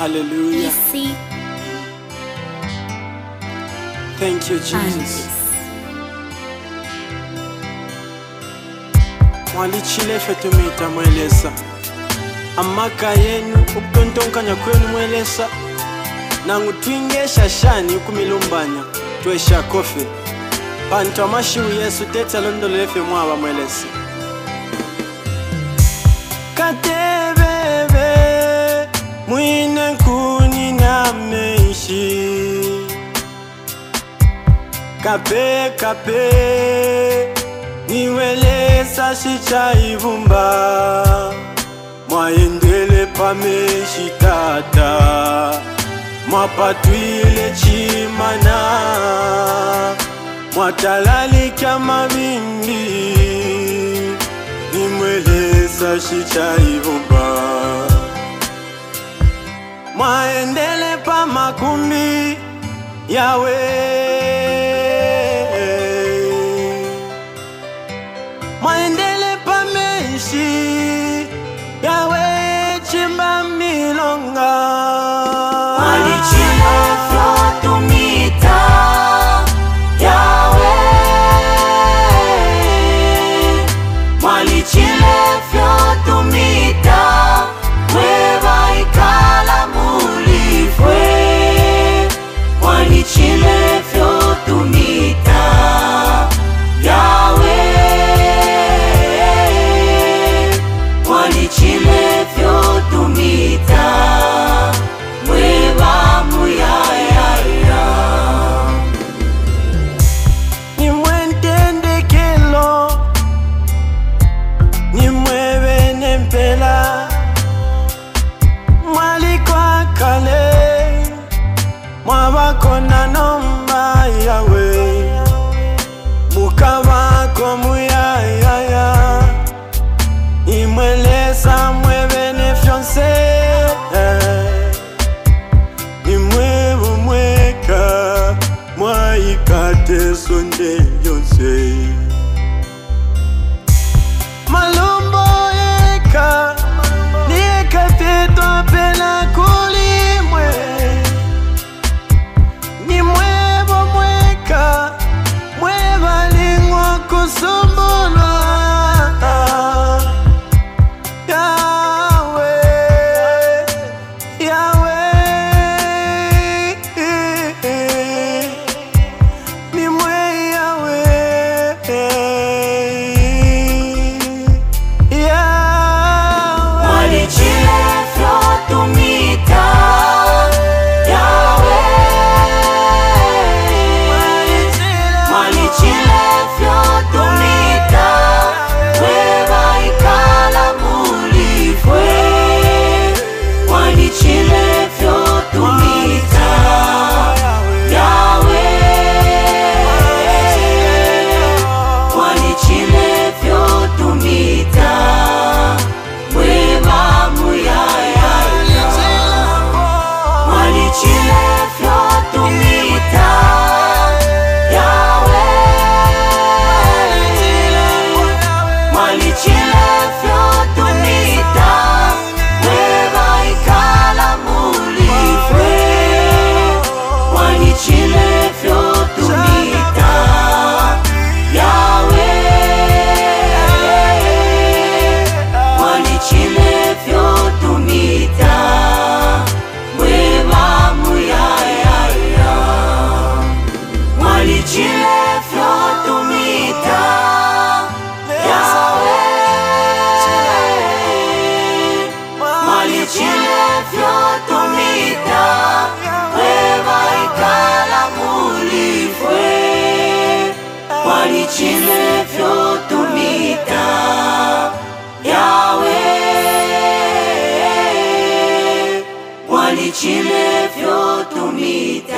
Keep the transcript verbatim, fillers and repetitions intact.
Hallelujah. Easy Thank you, Jesus. Mwalichile fetumita mwelesa amaka yenu ukutontonkanya kwenu mwelesa nangu twinge shashani ukumilumbanya tuesha kofe panto amashiu Yesu teta londololefe mwaba mwelesa katebebe mwine nkuni na menshi kape kape niwelesa shicha ivumba mwaendele pameshi tata mwapatwile chimana mwatalali kama bimbi nimwelesa shicha ivumba mwaendele pa makumbi yawe mwaendele pa menshi yawe chimba milonga mwalichile fyotumita yawe mwalichile fyotumita weba ikala mulifwe mwalichile fyotumita yawe mwalichile fyotumita weba muyayaya nimwentendekelo nimwebe nempela mwalikwa kale mwabakona nomba yawe mukabako muyayaya imwelesa mwebene fyonse nimwebo mweka mwaikate sonde yonse malumbo eka nieka fito pela kulimwe nimwebo mweka mweba lingwa kusumbulwa mwalichile fyotumita yawe mwalichile fyotumita